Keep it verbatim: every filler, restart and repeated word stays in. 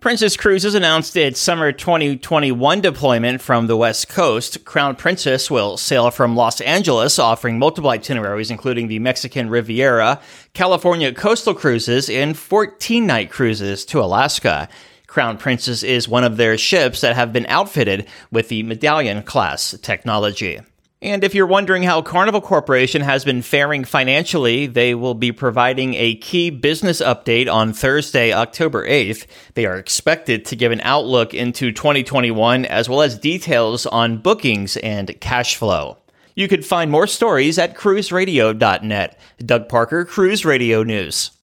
Princess Cruises announced its summer twenty twenty-one deployment from the West Coast. Crown Princess will sail from Los Angeles, offering multiple itineraries, including the Mexican Riviera, California coastal cruises, and fourteen-night cruises to Alaska. Crown Princess is one of their ships that have been outfitted with the Medallion-class technology. And if you're wondering how Carnival Corporation has been faring financially, they will be providing a key business update on Thursday, October eighth. They are expected to give an outlook into twenty twenty-one as well as details on bookings and cash flow. You could find more stories at cruise radio dot net. Doug Parker, Cruise Radio News.